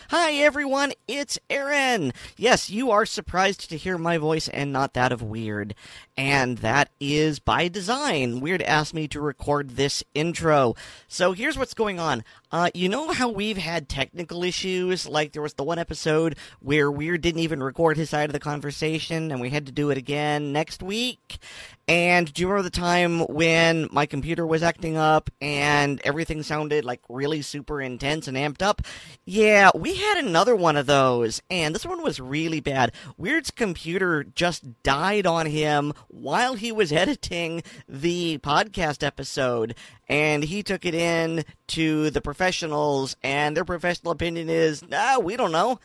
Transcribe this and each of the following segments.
Hi everyone, it's Aaron. Yes, you are surprised to hear my voice and not that of Weird. And that is by design. Weird asked me to record this intro. So here's what's going on. You know how we've had technical issues? Like there was the one episode where Weird didn't even record his side of the conversation and we had to do it again next week? And do you remember the time when my computer was acting up and everything sounded like really super intense and amped up? Yeah, we had another one of those, and this one was really bad. Weird's computer just died on him while he was editing the podcast episode, and he took it in to the professionals, and their professional opinion is, we don't know.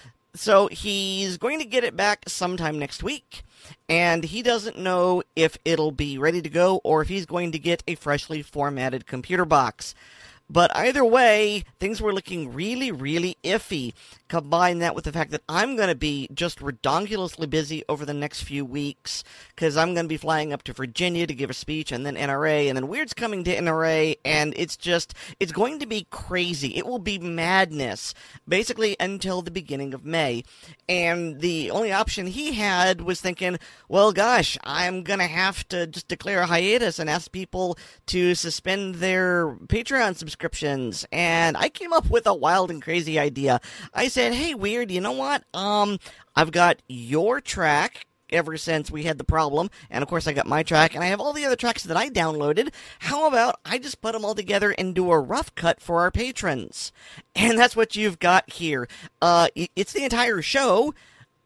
So he's going to get it back sometime next week. And he doesn't know if it'll be ready to go or if he's going to get a freshly formatted computer box. But either way, things were looking really, really iffy. Combine that with the fact that I'm going to be just redonkulously busy over the next few weeks because I'm going to be flying up to Virginia to give a speech and then NRA, and then Weird's coming to NRA, and it's going to be crazy. It will be madness, basically until the beginning of May. And the only option he had was thinking, well, gosh, I'm going to have to just declare a hiatus and ask people to suspend their Patreon subscriptions. And I came up with a wild and crazy idea. I said, hey, Weird, you know what? I've got your track ever since we had the problem, and of course I got my track, and I have all the other tracks that I downloaded. How about I just put them all together and do a rough cut for our patrons? And that's what you've got here. It's the entire show.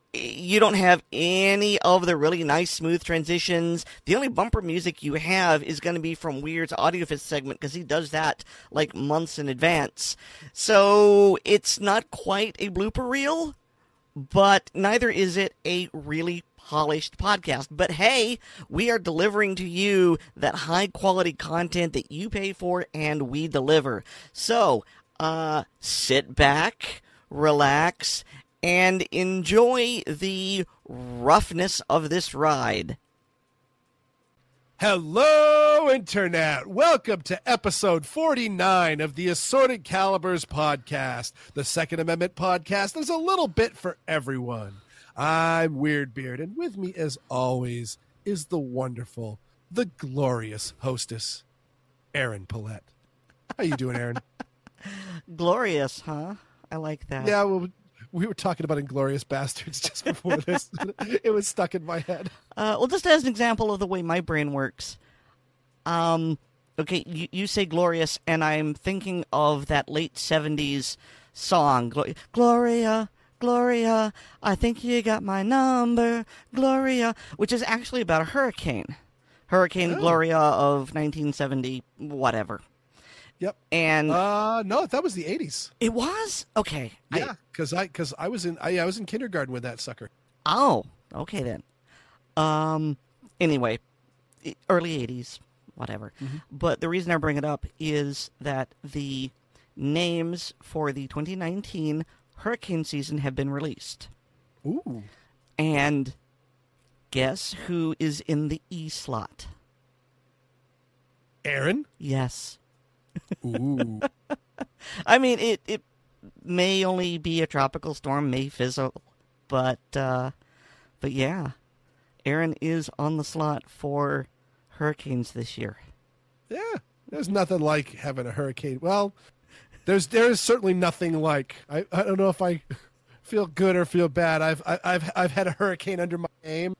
You don't have any of the really nice, smooth transitions. The only bumper music you have is going to be from Weird's AudioFist segment, because he does that, like, months in advance. So, it's not quite a blooper reel, but neither is it a really polished podcast. But hey, we are delivering to you that high-quality content that you pay for, and we deliver. So, sit back, relax, and enjoy the roughness of this ride. Hello, Internet! Welcome to episode 49 of the Assorted Calibers podcast, the Second Amendment podcast. There's a little bit for everyone. I'm Weirdbeard, and with me, as always, is the wonderful, the glorious hostess, Aaron Paulette. How you doing, Aaron? Glorious, huh? I like that. Yeah, well, we were talking about Inglourious Bastards just before this. It was stuck in my head. Well, just as an example of the way my brain works. Okay, you say glorious, and I'm thinking of that late 70s song, Gloria, Gloria, I think you got my number, Gloria, which is actually about a hurricane. Hurricane Gloria of 1970, whatever. Yep. And no, that was the 80s. It was? Okay. Yeah, because I was in kindergarten with that sucker. Oh, okay then. Anyway, early 80s, whatever. Mm-hmm. But the reason I bring it up is that the names for the 2019 hurricane season have been released. Ooh. And guess who is in the E slot? Aaron? Yes. Ooh. I mean, it may only be a tropical storm, may fizzle, but yeah, Aaron is on the slot for hurricanes this year. Yeah, there's nothing like having a hurricane. Well, there is certainly nothing like. I don't know if I feel good or feel bad. I've had a hurricane under my name,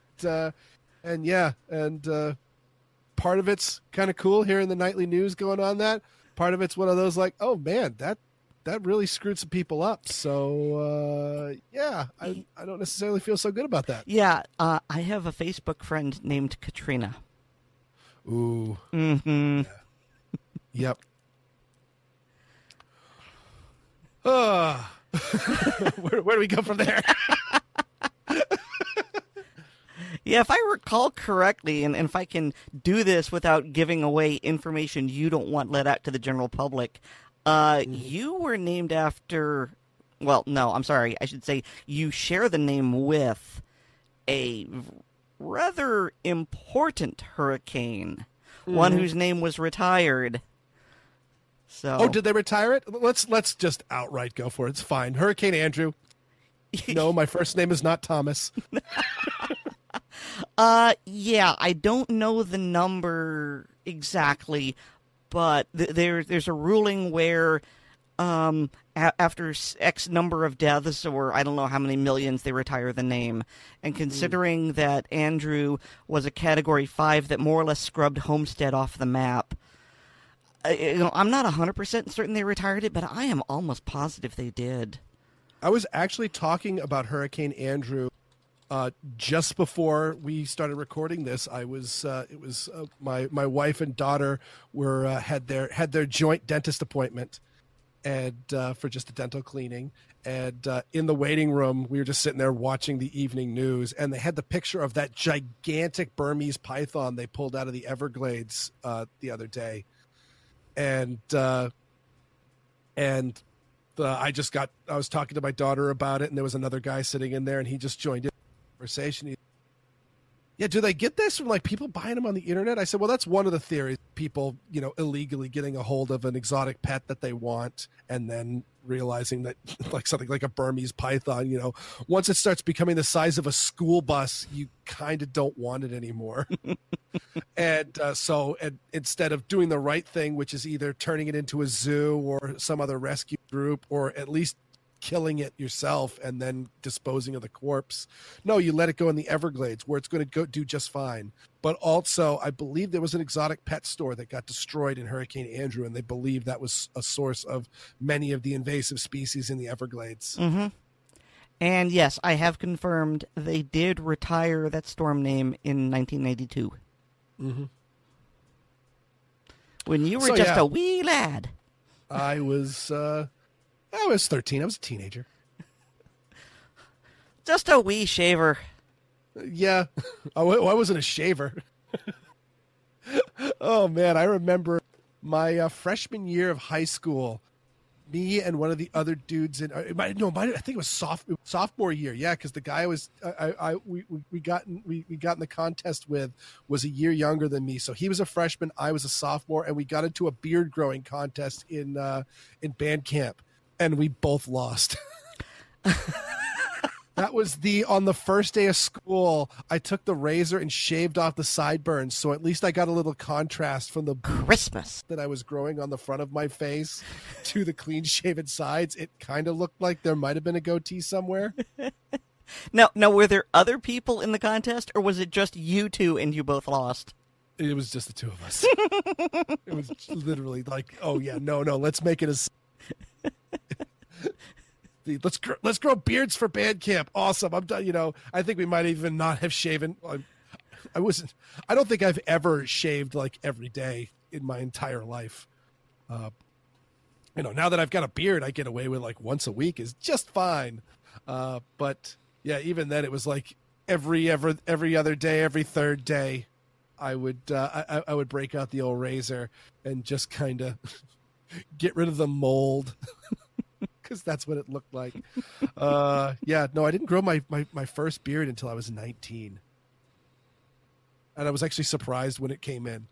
and part of it's kind of cool hearing the nightly news going on that. Part of it's one of those like, oh man, that really screwed some people up. So, I don't necessarily feel so good about that. Yeah, I have a Facebook friend named Katrina. Ooh. Mm-hmm. Yeah. Yep. Where do we go from there? Yeah, if I recall correctly, and if I can do this without giving away information you don't want let out to the general public, you were named after, well, no, I'm sorry, I should say you share the name with a rather important hurricane, one whose name was retired. So, Oh, did they retire it? Let's just outright go for it. It's fine. Hurricane Andrew. No, my first name is not Thomas. yeah, I don't know the number exactly, but there's a ruling where after X number of deaths, or I don't know how many millions, they retire the name. And considering that Andrew was a Category 5 that more or less scrubbed Homestead off the map, I'm not 100% certain they retired it, but I am almost positive they did. I was actually talking about Hurricane Andrew just before we started recording this. I was my wife and daughter were had their joint dentist appointment, and for just a dental cleaning. And in the waiting room, we were just sitting there watching the evening news, and they had the picture of that gigantic Burmese python they pulled out of the Everglades the other day. I was talking to my daughter about it, and there was another guy sitting in there, and he just joined in the conversation. Yeah, do they get this from like people buying them on the internet? I said, well, that's one of the theories. People, illegally getting a hold of an exotic pet that they want, and then realizing that like something like a Burmese python, once it starts becoming the size of a school bus, you kind of don't want it anymore. And so instead of doing the right thing, which is either turning it into a zoo or some other rescue group, or at least killing it yourself and then disposing of the corpse, no, you let it go in the Everglades, where it's going to go do just fine. But also, I believe there was an exotic pet store that got destroyed in Hurricane Andrew, and they believe that was a source of many of the invasive species in the Everglades. Mm-hmm. And yes, I have confirmed they did retire that storm name in 1992. Mm-hmm. When you were a wee lad. I was 13. I was a teenager. Just a wee shaver. Yeah. I wasn't a shaver. Oh, man. I remember my freshman year of high school, me and one of the other dudes I think it was sophomore year. Yeah, because the guy we got in the contest with was a year younger than me. So he was a freshman, I was a sophomore, and we got into a beard growing contest in band camp, and we both lost. That was on the first day of school, I took the razor and shaved off the sideburns, so at least I got a little contrast from the Christmas that I was growing on the front of my face to the clean-shaven sides. It kind of looked like there might have been a goatee somewhere. Now, were there other people in the contest, or was it just you two and you both lost? It was just the two of us. It was literally like, oh yeah, no, let's make it as... Let's grow beards for band camp. Awesome. I'm done. I think we might even not have shaven. I don't think I've ever shaved like every day in my entire life. Now that I've got a beard, I get away with like once a week is just fine. But yeah, even then it was like every other day, every third day, I would break out the old razor and just kind of get rid of the mold. Because that's what it looked like. I didn't grow my first beard until I was 19. And I was actually surprised when it came in.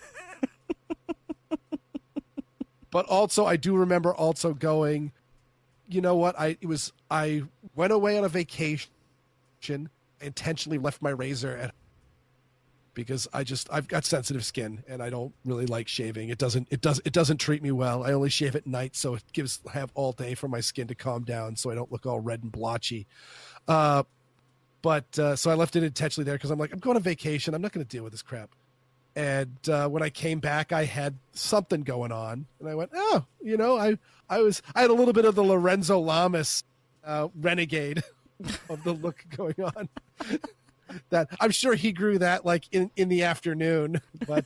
But also, I do remember also going, you know what? I went away on a vacation, intentionally left my razor at because I've got sensitive skin and I don't really like shaving. It doesn't treat me well. I only shave at night, so it have all day for my skin to calm down so I don't look all red and blotchy. So I left it intentionally there because I'm like, I'm going on vacation. I'm not going to deal with this crap. And when I came back, I had something going on, and I went, I had a little bit of the Lorenzo Lamas renegade of the look going on. That I'm sure he grew that like in the afternoon, but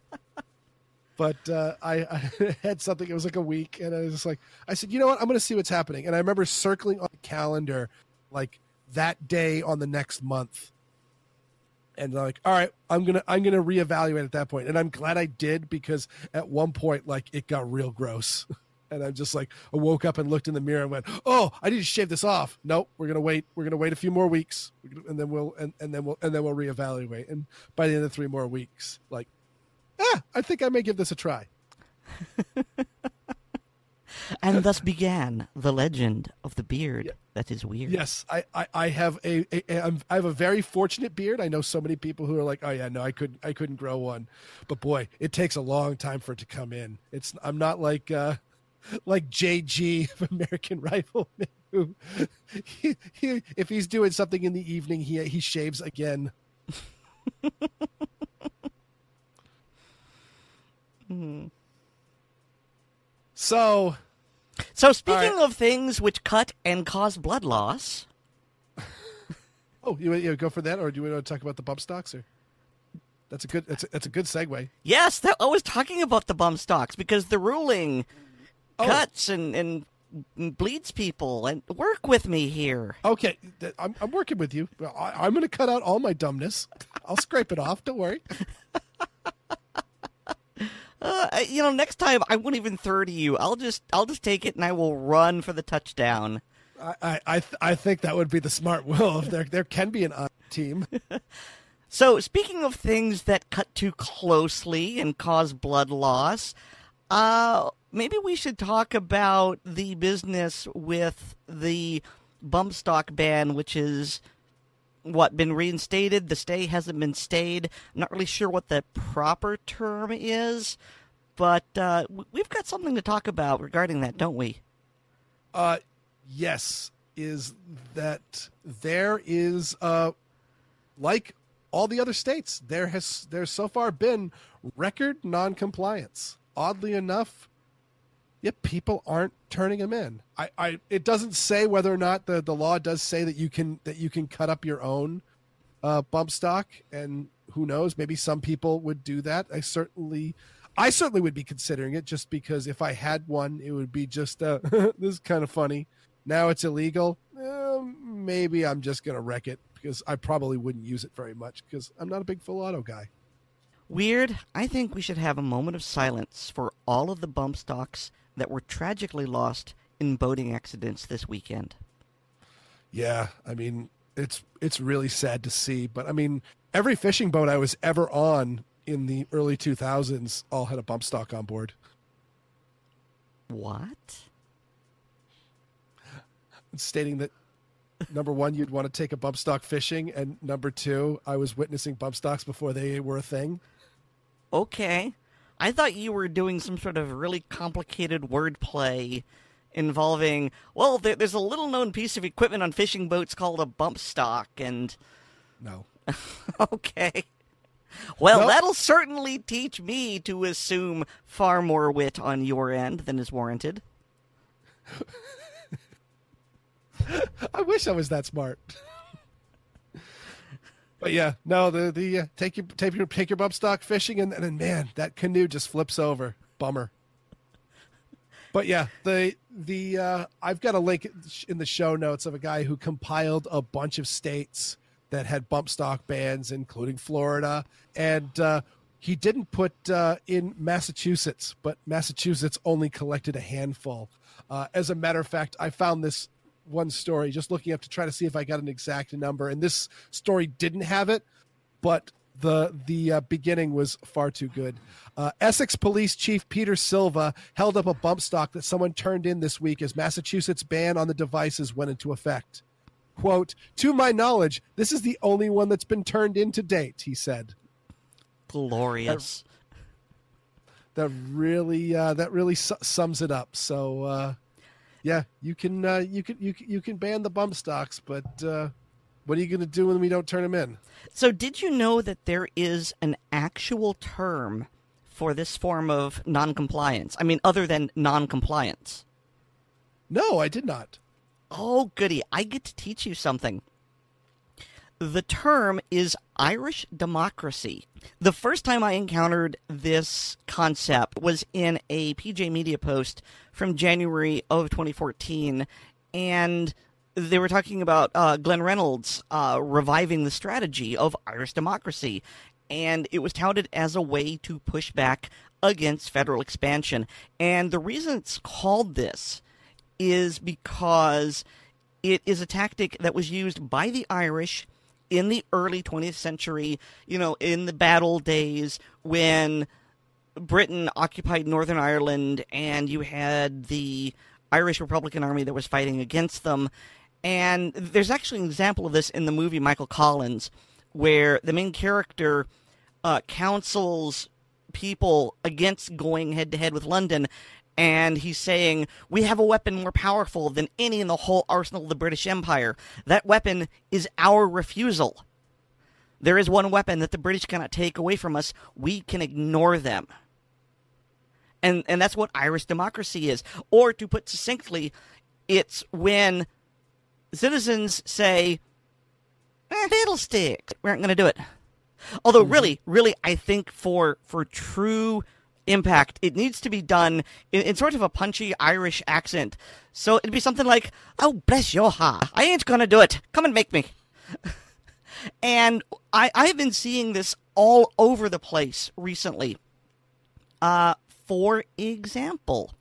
I had something. It was like a week, and I was just like, I said, you know what? I'm going to see what's happening. And I remember circling on the calendar like that day on the next month, and like, all right, I'm gonna reevaluate at that point. And I'm glad I did, because at one point like it got real gross. And I'm just like, I woke up and looked in the mirror and went, "Oh, I need to shave this off." Nope, we're gonna wait. We're gonna wait a few more weeks, and then we'll reevaluate. And by the end of 3 more weeks, like, I think I may give this a try. And thus began the legend of the beard that is weird. Yes, I have I have a very fortunate beard. I know so many people who are like, oh yeah, no, I couldn't grow one, but boy, it takes a long time for it to come in. I'm not like JG of American Rifleman, who if he's doing something in the evening, he shaves again. So speaking of things which cut and cause blood loss. Oh, you go for that, or do you want to talk about the bump stocks? Or that's a good segue. Yes, I was talking about the bump stocks because the ruling cuts and bleeds people. And work with me here. Okay, I'm working with you. I'm going to cut out all my dumbness. I'll scrape it off. Don't worry. Next time I won't even throw to you. I'll just take it and I will run for the touchdown. I think that would be the smart move. There can be an on team. So speaking of things that cut too closely and cause blood loss, maybe we should talk about the business with the bump stock ban, which is been reinstated. The stay hasn't been stayed. I'm not really sure what the proper term is, but we've got something to talk about regarding that, don't we? Yes, is that there is like all the other states, there's so far been record non-compliance. Oddly enough, people aren't turning them in. It doesn't say whether or not the law does say that you can cut up your own bump stock, and who knows, maybe some people would do that. I certainly would be considering it, just because if I had one, it would be just this is kind of funny. Now it's illegal. Maybe I'm just gonna wreck it, because I probably wouldn't use it very much because I'm not a big full auto guy. Weird. I think we should have a moment of silence for all of the bump stocks that were tragically lost in boating accidents this weekend. Yeah, I mean, it's really sad to see, but I mean, every fishing boat I was ever on in the early 2000s all had a bump stock on board. What? Stating that, number one, you'd want to take a bump stock fishing, and number two, I was witnessing bump stocks before they were a thing. Okay. I thought you were doing some sort of really complicated wordplay involving, well, there's a little-known piece of equipment on fishing boats called a bump stock, and... No. Okay. Well, Nope. That'll certainly teach me to assume far more wit on your end than is warranted. I wish I was that smart. But yeah, no, the take your bump stock fishing, and then man, that canoe just flips over. Bummer. But yeah, the I've got a link in the show notes of a guy who compiled a bunch of states that had bump stock bans, including Florida, and he didn't put in Massachusetts, but Massachusetts only collected a handful. As a matter of fact, I found this one story just looking up to try to see if I got an exact number, and this story didn't have it, but the beginning was far too good. Essex Police Chief Peter Silva held up a bump stock that someone turned in this week as Massachusetts' ban on the devices went into effect. Quote, "To my knowledge, this is the only one that's been turned in to date," he said. Glorious. That really sums it up. So yeah, you can ban the bump stocks, but what are you going to do when we don't turn them in? So did you know that there is an actual term for this form of noncompliance? I mean, other than noncompliance. No, I did not. Oh, goody. I get to teach you something. The term is Irish democracy. The first time I encountered this concept was in a PJ Media post from January of 2014, and they were talking about Glenn Reynolds reviving the strategy of Irish democracy, and it was touted as a way to push back against federal expansion. And the reason it's called this is because it is a tactic that was used by the Irish in the early 20th century, in the battle days when Britain occupied Northern Ireland, and you had the Irish Republican Army that was fighting against them. And there's actually an example of this in the movie Michael Collins, where the main character counsels people against going head-to-head with London, and he's saying, we have a weapon more powerful than any in the whole arsenal of the British Empire. That weapon is our refusal. There is one weapon that the British cannot take away from us. We can ignore them. And that's what Irish democracy is. Or, to put succinctly, it's when citizens say, fiddlesticks, we aren't going to do it. Although, really, I think for true impact, it needs to be done in sort of a punchy Irish accent. So it'd be something like, oh, bless your heart, I ain't going to do it. Come and make me. And I've been seeing this all over the place recently. For example,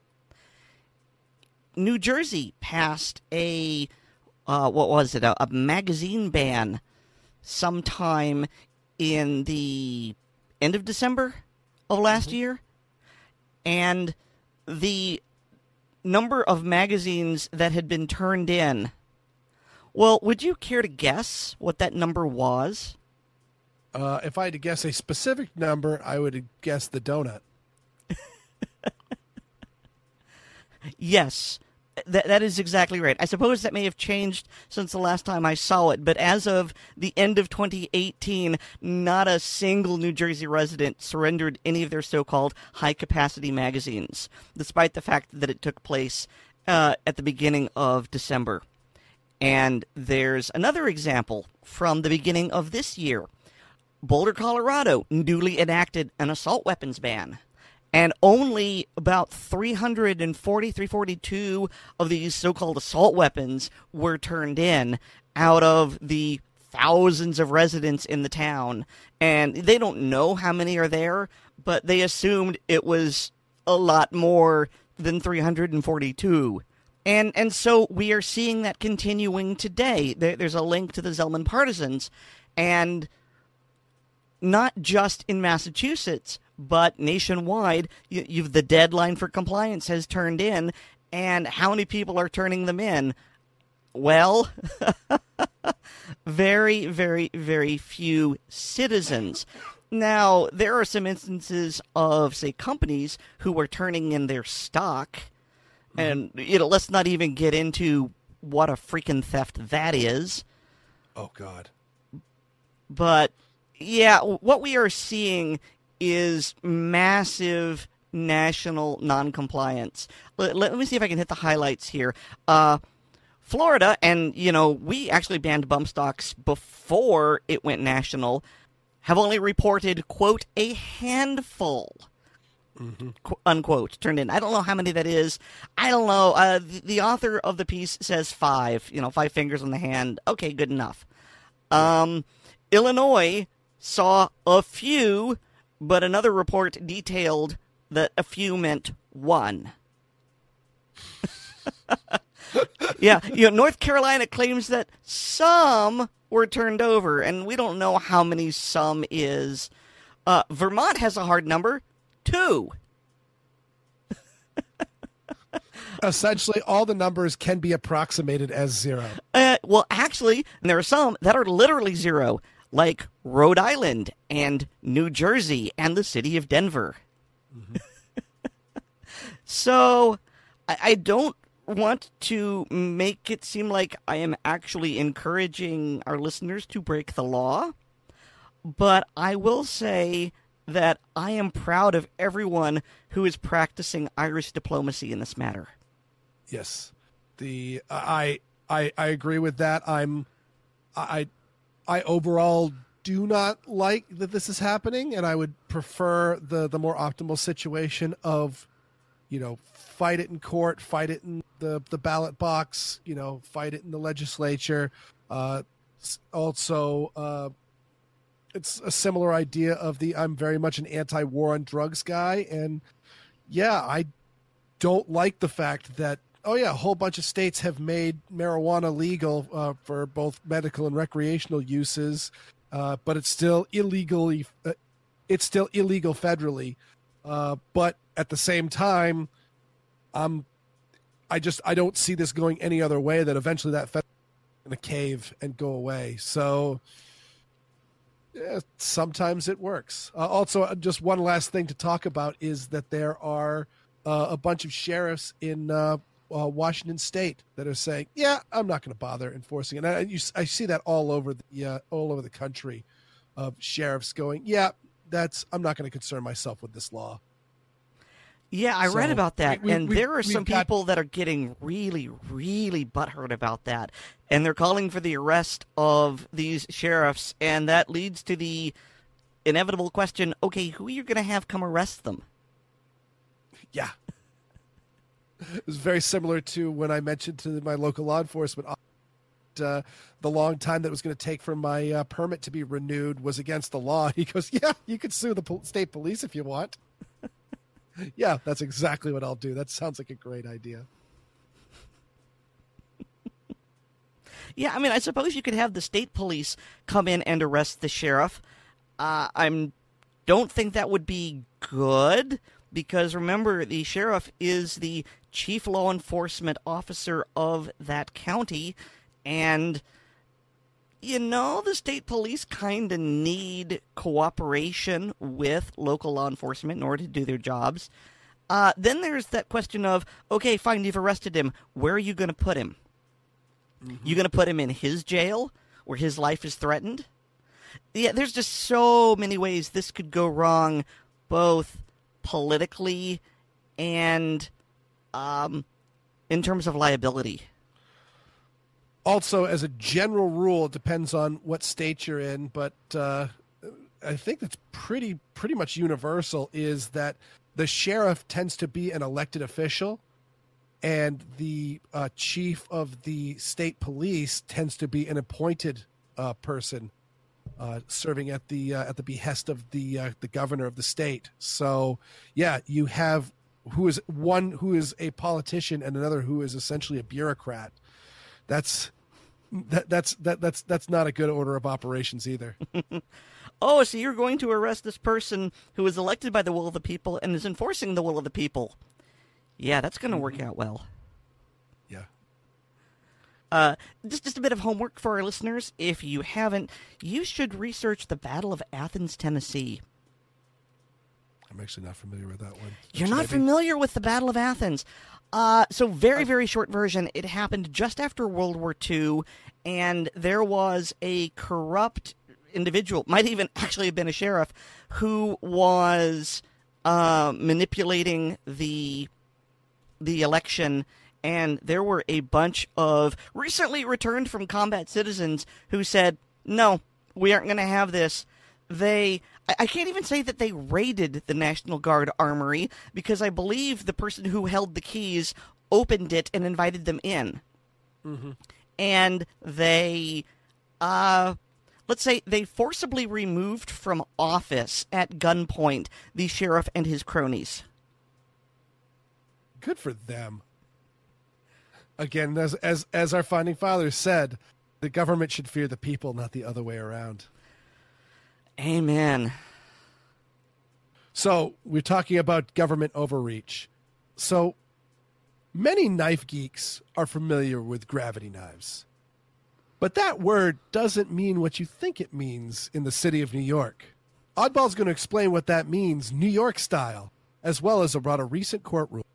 New Jersey passed a magazine ban sometime in the end of December of last year. And the number of magazines that had been turned in, well, would you care to guess what that number was? If I had to guess a specific number, I would guess the donut. Yes, that is exactly right. I suppose that may have changed since the last time I saw it, but as of the end of 2018, not a single New Jersey resident surrendered any of their so-called high-capacity magazines, despite the fact that it took place at the beginning of December. And there's another example from the beginning of this year. Boulder, Colorado, newly enacted an assault weapons ban. And only about 342 of these so-called assault weapons were turned in out of the thousands of residents in the town. And they don't know how many are there, but they assumed it was a lot more than 342. And so we are seeing that continuing today. There's a link to the Zelman Partisans, and not just in Massachusetts, but nationwide, the deadline for compliance has turned in, and how many people are turning them in? Well, very, very, very few citizens. Now, there are some instances of, say, companies who are turning in their stock, and, let's not even get into what a freaking theft that is. Oh, God. But, yeah, what we are seeing is massive national noncompliance. Let me see if I can hit the highlights here. Florida, and, we actually banned bump stocks before it went national, have only reported, quote, a handful, unquote, turned in. I don't know how many that is. I don't know. The author of the piece says 5, 5 fingers on the hand. Okay, good enough. Illinois saw a few, but another report detailed that a few meant 1. Yeah, North Carolina claims that some were turned over, and we don't know how many some is. Vermont has a hard number, 2. Essentially, all the numbers can be approximated as 0. Well, actually, there are some that are literally 0. Like Rhode Island and New Jersey and the city of Denver. So I don't want to make it seem like I am actually encouraging our listeners to break the law, but I will say that I am proud of everyone who is practicing Irish diplomacy in this matter. Yes, I agree with that. I overall do not like that this is happening, and I would prefer the more optimal situation of, fight it in court, fight it in the ballot box, fight it in the legislature. Also, it's a similar idea of I'm very much an anti-war on drugs guy, and yeah, I don't like the fact that, a whole bunch of states have made marijuana legal for both medical and recreational uses, but it's still illegal federally. But at the same time, I don't see this going any other way. That eventually that federal in a cave and go away. So sometimes it works. Also, just one last thing to talk about is that there are a bunch of sheriffs in Washington State that are saying, "Yeah, I'm not going to bother enforcing it." I see that all over the country, of sheriffs going, "Yeah, I'm not going to concern myself with this law." Yeah, I read about that, and there are some people that are getting really, really butthurt about that, and they're calling for the arrest of these sheriffs, and that leads to the inevitable question, okay, who are you going to have come arrest them? Yeah. It was very similar to when I mentioned to my local law enforcement the long time that it was going to take for my permit to be renewed was against the law. He goes, "Yeah, you could sue the state police if you want." Yeah, that's exactly what I'll do. That sounds like a great idea. Yeah, I mean, I suppose you could have the state police come in and arrest the sheriff. I don't think that would be good, because remember, the sheriff is the chief law enforcement officer of that county, and the state police kind of need cooperation with local law enforcement in order to do their jobs. Then there's that question of, okay, fine, you've arrested him. Where are you going to put him? Mm-hmm. You going to put him in his jail where his life is threatened? Yeah, there's just so many ways this could go wrong, both politically and in terms of liability. Also, as a general rule, it depends on what state you're in, but I think that's pretty much universal, is that the sheriff tends to be an elected official, and the chief of the state police tends to be an appointed person serving at the behest of the governor of the state. So, yeah, you have one who is a politician and another who is essentially a bureaucrat. That's not a good order of operations either. Oh, so you're going to arrest this person who is elected by the will of the people and is enforcing the will of the people. Yeah, that's going to work out well. Yeah. Just a bit of homework for our listeners. If you haven't, you should research the Battle of Athens, Tennessee. I'm actually not familiar with that one. You're not familiar with the Battle of Athens. So very short version. It happened just after World War II, and there was a corrupt individual, might even actually have been a sheriff, who was manipulating the election, and there were a bunch of recently returned from combat citizens who said, "No, we aren't going to have this." I can't even say that they raided the National Guard armory, because I believe the person who held the keys opened it and invited them in. Mm-hmm. And they, let's say, they forcibly removed from office at gunpoint the sheriff and his cronies. Good for them. Again, as our founding fathers said, the government should fear the people, not the other way around. Amen. So we're talking about government overreach. So many knife geeks are familiar with gravity knives. But that word doesn't mean what you think it means in the city of New York. Oddball's going to explain what that means New York style, as well as about a recent court ruling.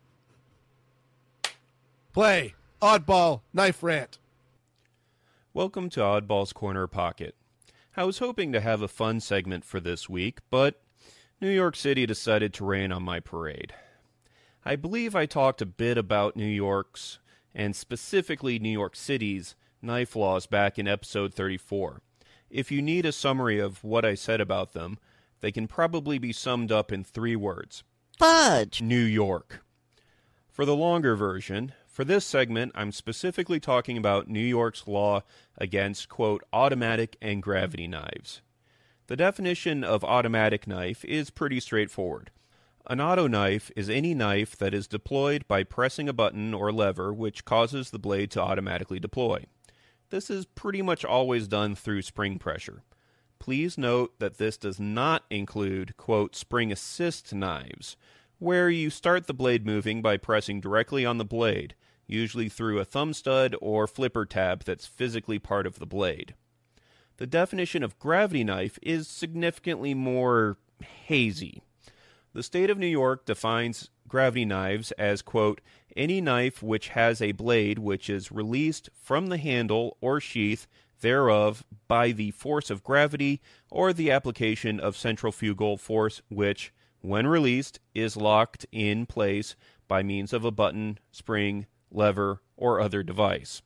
Play Oddball Knife Rant. Welcome to Oddball's Corner Pocket. I was hoping to have a fun segment for this week, but New York City decided to rain on my parade. I believe I talked a bit about New York's, and specifically New York City's, knife laws back in episode 34. If you need a summary of what I said about them, they can probably be summed up in 3 words. Fudge! New York. For the longer version, for this segment, I'm specifically talking about New York's law against, quote, automatic and gravity knives. The definition of automatic knife is pretty straightforward. An auto knife is any knife that is deployed by pressing a button or lever which causes the blade to automatically deploy. This is pretty much always done through spring pressure. Please note that this does not include, quote, spring assist knives, where you start the blade moving by pressing directly on the blade, usually through a thumb stud or flipper tab that's physically part of the blade. The definition of gravity knife is significantly more hazy. The state of New York defines gravity knives as, quote, any knife which has a blade which is released from the handle or sheath thereof by the force of gravity or the application of centrifugal force which, when released, is locked in place by means of a button, spring, lever, or other device.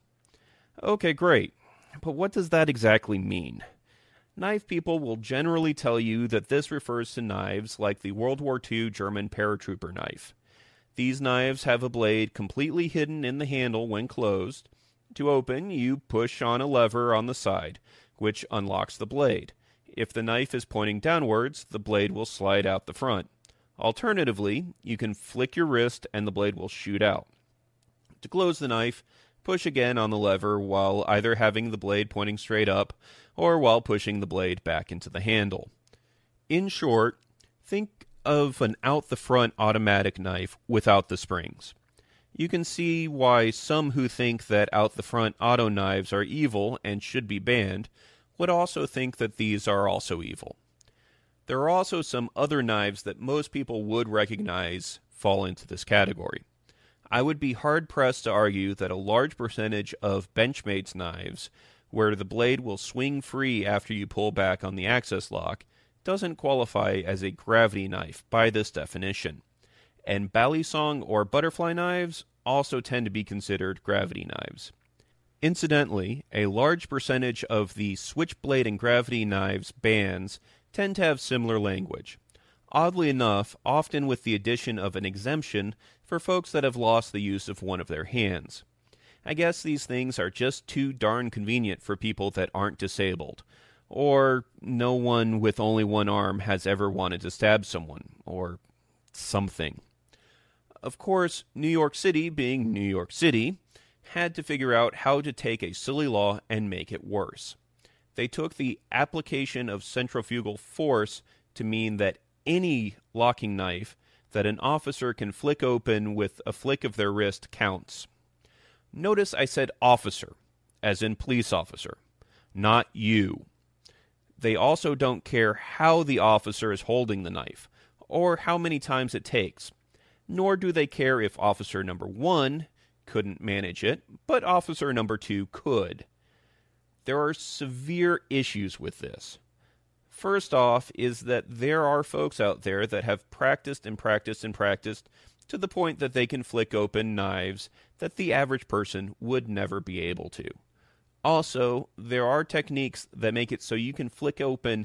Okay, great. But what does that exactly mean? Knife people will generally tell you that this refers to knives like the World War II German paratrooper knife. These knives have a blade completely hidden in the handle when closed. To open, you push on a lever on the side, which unlocks the blade. If the knife is pointing downwards, the blade will slide out the front. Alternatively, you can flick your wrist and the blade will shoot out. To close the knife, push again on the lever while either having the blade pointing straight up or while pushing the blade back into the handle. In short, think of an out-the-front automatic knife without the springs. You can see why some who think that out-the-front auto knives are evil and should be banned would also think that these are also evil. There are also some other knives that most people would recognize fall into this category. I would be hard-pressed to argue that a large percentage of Benchmade's knives, where the blade will swing free after you pull back on the access lock, doesn't qualify as a gravity knife by this definition. And Balisong or butterfly knives also tend to be considered gravity knives. Incidentally, a large percentage of the switchblade and gravity knives bans tend to have similar language. Oddly enough, often with the addition of an exemption for folks that have lost the use of one of their hands. I guess these things are just too darn convenient for people that aren't disabled, or no one with only one arm has ever wanted to stab someone, or something. Of course, New York City, being New York City, had to figure out how to take a silly law and make it worse. They took the application of centrifugal force to mean that any locking knife that an officer can flick open with a flick of their wrist counts. Notice I said officer, as in police officer, not you. They also don't care how the officer is holding the knife, or how many times it takes, nor do they care if officer number 1 couldn't manage it, but officer number 2 could. There are severe issues with this. First off is that there are folks out there that have practiced and practiced and practiced to the point that they can flick open knives that the average person would never be able to. Also, there are techniques that make it so you can flick open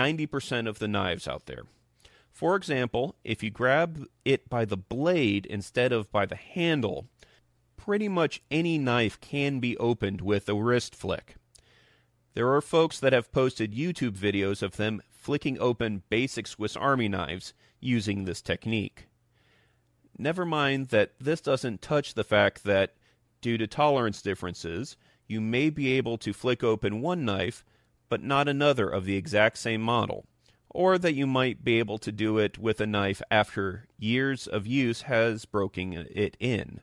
90% of the knives out there. For example, if you grab it by the blade instead of by the handle, pretty much any knife can be opened with a wrist flick. There are folks that have posted YouTube videos of them flicking open basic Swiss Army knives using this technique. Never mind that this doesn't touch the fact that, due to tolerance differences, you may be able to flick open one knife, but not another of the exact same model, or that you might be able to do it with a knife after years of use has broken it in.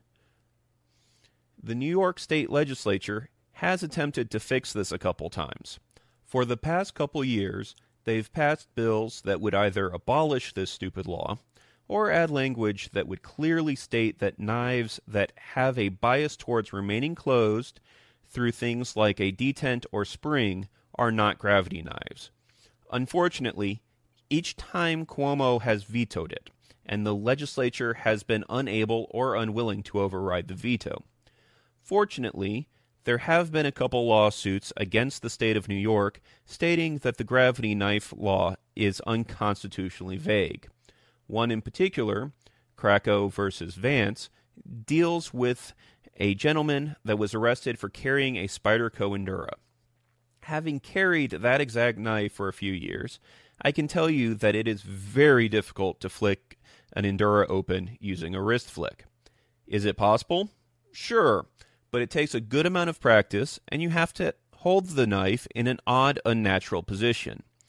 The New York State Legislature has attempted to fix this a couple times. For the past couple years, they've passed bills that would either abolish this stupid law, or add language that would clearly state that knives that have a bias towards remaining closed through things like a detent or spring are not gravity knives. Unfortunately, each time Cuomo has vetoed it, and the legislature has been unable or unwilling to override the veto. Fortunately, there have been a couple lawsuits against the state of New York stating that the gravity knife law is unconstitutionally vague. One in particular, Krakow versus Vance, deals with a gentleman that was arrested for carrying a Spyderco Endura. Having carried that exact knife for a few years, I can tell you that it is very difficult to flick an Endura open using a wrist flick. Is it possible? Sure, but it takes a good amount of practice, and you have to hold the knife in an odd, unnatural position.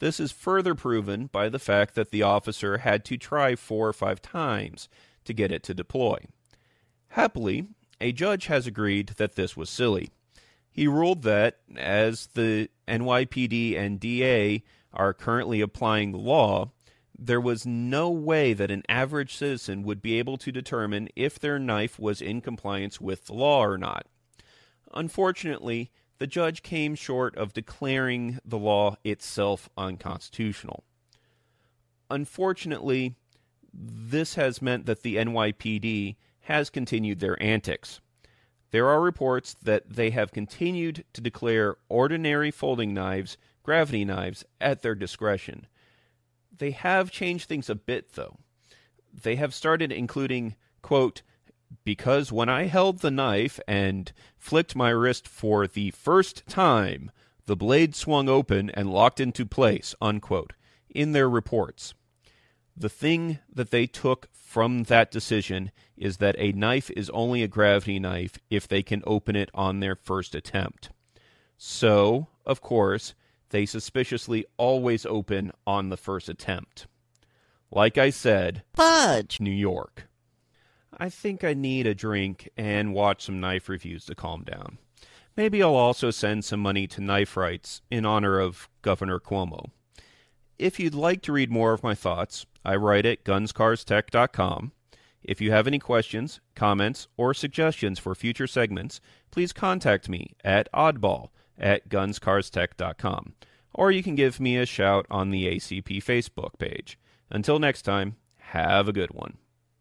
This is further proven by the fact that the officer had to try 4 or 5 times to get it to deploy. Happily, a judge has agreed that this was silly. He ruled that, as the NYPD and DA are currently applying the law, there was no way that an average citizen would be able to determine if their knife was in compliance with the law or not. Unfortunately, the judge came short of declaring the law itself unconstitutional. Unfortunately, this has meant that the NYPD has continued their antics. There are reports that they have continued to declare ordinary folding knives gravity knives at their discretion. They have changed things a bit, though. They have started including, quote, "because when I held the knife and flicked my wrist for the first time, the blade swung open and locked into place," unquote, in their reports. The thing that they took from that decision is that a knife is only a gravity knife if they can open it on their first attempt. So, of course, they suspiciously always open on the first attempt. Like I said, Fudge! New York. I think I need a drink and watch some knife reviews to calm down. Maybe I'll also send some money to Knife Rights in honor of Governor Cuomo. If you'd like to read more of my thoughts, I write at gunscarstech.com. If you have any questions, comments, or suggestions for future segments, please contact me at oddball@gunscarstech.com, or you can give me a shout on the ACP Facebook page. Until next time, have a good one.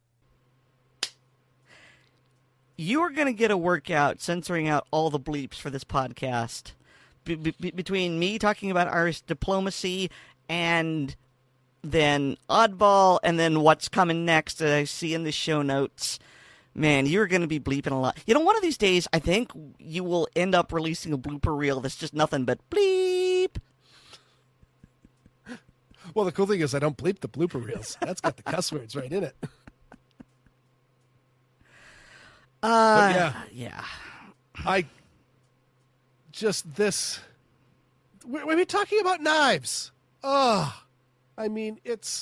You are going to get a workout censoring out all the bleeps for this podcast. Between me talking about Irish diplomacy and then Oddball and then what's coming next that I see in the show notes, man, you're going to be bleeping a lot. You know, one of these days, I think you will end up releasing a blooper reel that's just nothing but bleep. Well, the cool thing is I don't bleep the blooper reels. That's got the cuss words right in it. Yeah. I just this. We're talking about knives. I mean,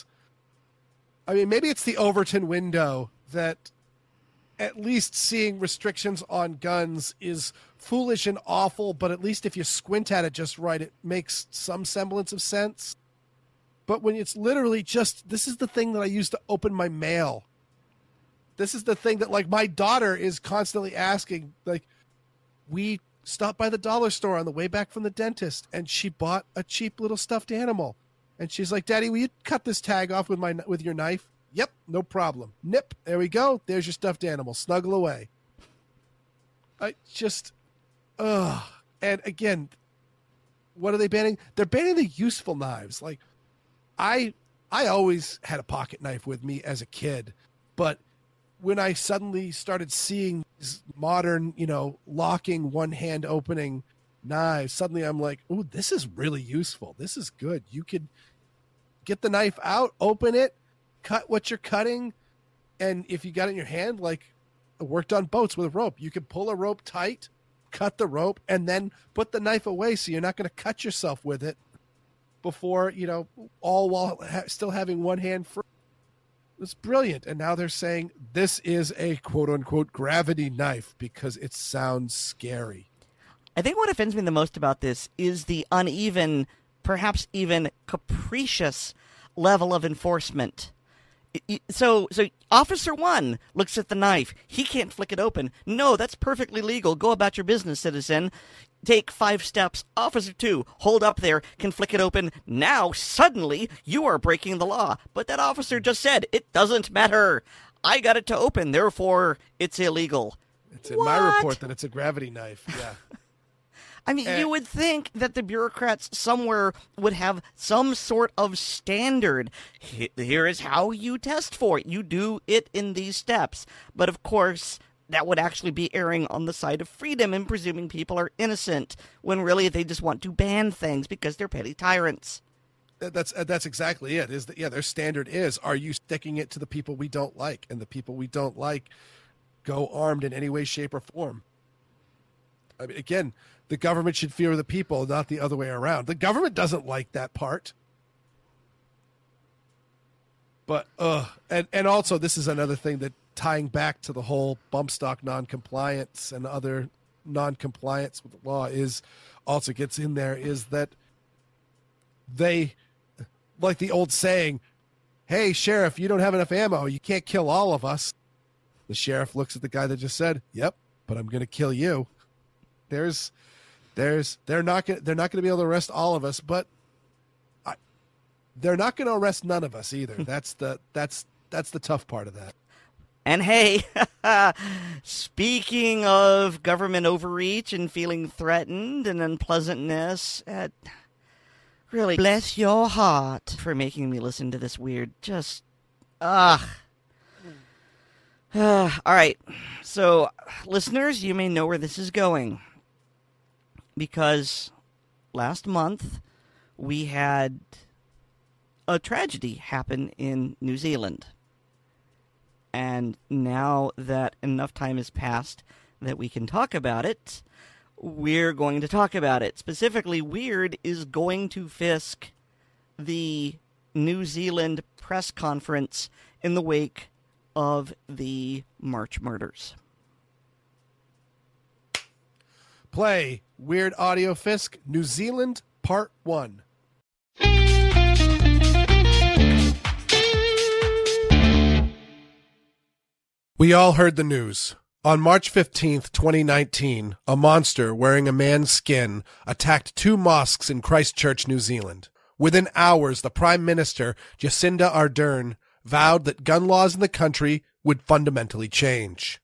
maybe it's the Overton window that at least seeing restrictions on guns is foolish and awful, but at least if you squint at it just right, it makes some semblance of sense. But when it's literally just, this is the thing that I use to open my mail. This is the thing that, like, my daughter is constantly asking, like, we stopped by the dollar store on the way back from the dentist, and she bought a cheap little stuffed animal. And she's like, "Daddy, will you cut this tag off with your knife?" "Yep, no problem." Nip, there we go. There's your stuffed animal. Snuggle away. I just, and again, what are they banning? They're banning the useful knives. Like, I always had a pocket knife with me as a kid, but when I suddenly started seeing these modern, locking, one-hand opening knives, suddenly I'm like, "Ooh, this is really useful. This is good." You could get the knife out, open it, cut what you're cutting, and if you got it in your hand, like it worked on boats with a rope, you could pull a rope tight, cut the rope, and then put the knife away so you're not going to cut yourself with it before, all while still having one hand free. It's brilliant. And now they're saying this is a quote-unquote gravity knife because it sounds scary. I think what offends me the most about this is the uneven, perhaps even capricious level of enforcement. So Officer 1 looks at the knife. He can't flick it open. No, that's perfectly legal. Go about your business, citizen. Take 5 steps. Officer 2, hold up there, can flick it open. Now, suddenly, you are breaking the law. But that officer just said, it doesn't matter. I got it to open, therefore, it's illegal. It's in my report that it's a gravity knife. Yeah. I mean, you would think that the bureaucrats somewhere would have some sort of standard. Here is how you test for it. You do it in these steps. But of course, that would actually be erring on the side of freedom and presuming people are innocent, when really they just want to ban things because they're petty tyrants. That's exactly it. Their standard is, are you sticking it to the people we don't like? And the people we don't like go armed in any way, shape, or form. I mean, again, the government should fear the people, not the other way around. The government doesn't like that part. But, and also this is another thing that tying back to the whole bump stock non-compliance and other non-compliance with the law is also gets in there is that they, like the old saying, hey, sheriff, you don't have enough ammo. You can't kill all of us. The sheriff looks at the guy that just said, yep, but I'm going to kill you. They're not going to be able to arrest all of us, but they're not going to arrest none of us either. That's the tough part of that. And hey, speaking of government overreach and feeling threatened and unpleasantness, really bless your heart for making me listen to this weird, all right, so listeners, you may know where this is going. Because last month we had a tragedy happen in New Zealand. And now that enough time has passed that we can talk about it, we're going to talk about it. Specifically, Weird is going to Fisk the New Zealand press conference in the wake of the March murders. Play Weird Audio Fisk, New Zealand, Part 1. We all heard the news. On March 15th, 2019, a monster wearing a man's skin attacked 2 mosques in Christchurch, New Zealand. Within hours, the Prime Minister, Jacinda Ardern, vowed that gun laws in the country would fundamentally change.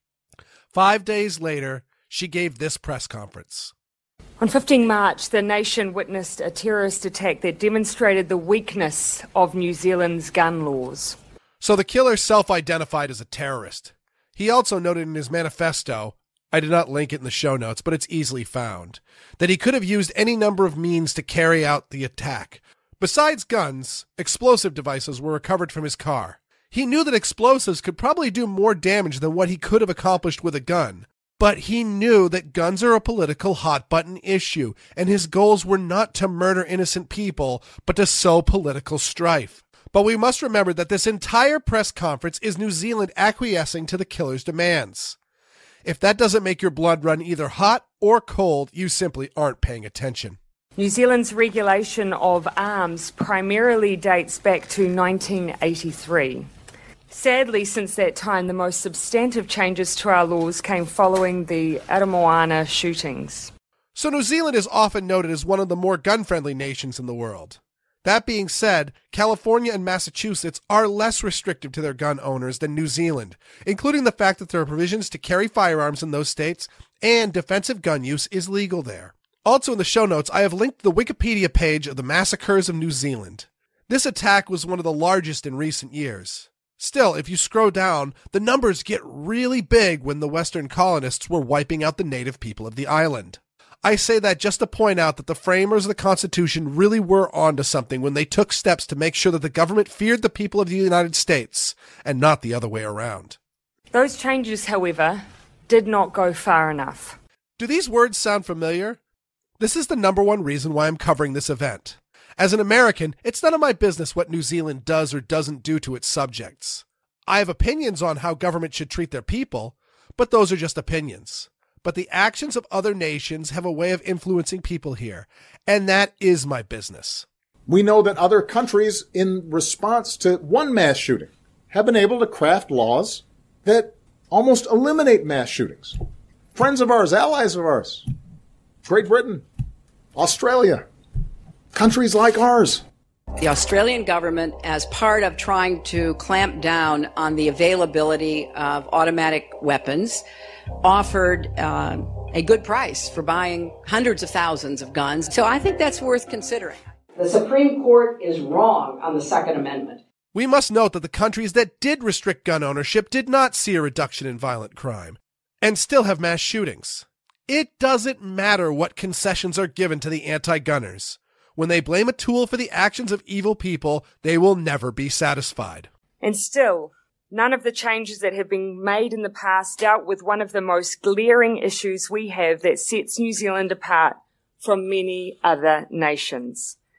5 days later, she gave this press conference. On 15 March, the nation witnessed a terrorist attack that demonstrated the weakness of New Zealand's gun laws. So the killer self-identified as a terrorist. He also noted in his manifesto, I did not link it in the show notes, but it's easily found, that he could have used any number of means to carry out the attack. Besides guns, explosive devices were recovered from his car. He knew that explosives could probably do more damage than what he could have accomplished with a gun. But he knew that guns are a political hot-button issue, and his goals were not to murder innocent people, but to sow political strife. But we must remember that this entire press conference is New Zealand acquiescing to the killer's demands. If that doesn't make your blood run either hot or cold, you simply aren't paying attention. New Zealand's regulation of arms primarily dates back to 1983. Sadly, since that time, the most substantive changes to our laws came following the Aramoana shootings. So New Zealand is often noted as one of the more gun-friendly nations in the world. That being said, California and Massachusetts are less restrictive to their gun owners than New Zealand, including the fact that there are provisions to carry firearms in those states, and defensive gun use is legal there. Also in the show notes, I have linked the Wikipedia page of the massacres of New Zealand. This attack was one of the largest in recent years. Still, if you scroll down, the numbers get really big when the Western colonists were wiping out the native people of the island. I say that just to point out that the framers of the Constitution really were onto something when they took steps to make sure that the government feared the people of the United States, and not the other way around. Those changes, however, did not go far enough. Do these words sound familiar? This is the number one reason why I'm covering this event. As an American, it's none of my business what New Zealand does or doesn't do to its subjects. I have opinions on how government should treat their people, but those are just opinions. But the actions of other nations have a way of influencing people here, and that is my business. We know that other countries, in response to one mass shooting, have been able to craft laws that almost eliminate mass shootings. Friends of ours, allies of ours, Great Britain, Australia, countries like ours. The Australian government, as part of trying to clamp down on the availability of automatic weapons, offered a good price for buying hundreds of thousands of guns. So I think that's worth considering. The Supreme Court is wrong on the Second Amendment. We must note that the countries that did restrict gun ownership did not see a reduction in violent crime, and still have mass shootings. It doesn't matter what concessions are given to the anti-gunners. When they blame a tool for the actions of evil people, they will never be satisfied. And still, none of the changes that have been made in the past dealt with one of the most glaring issues we have that sets New Zealand apart from many other nations.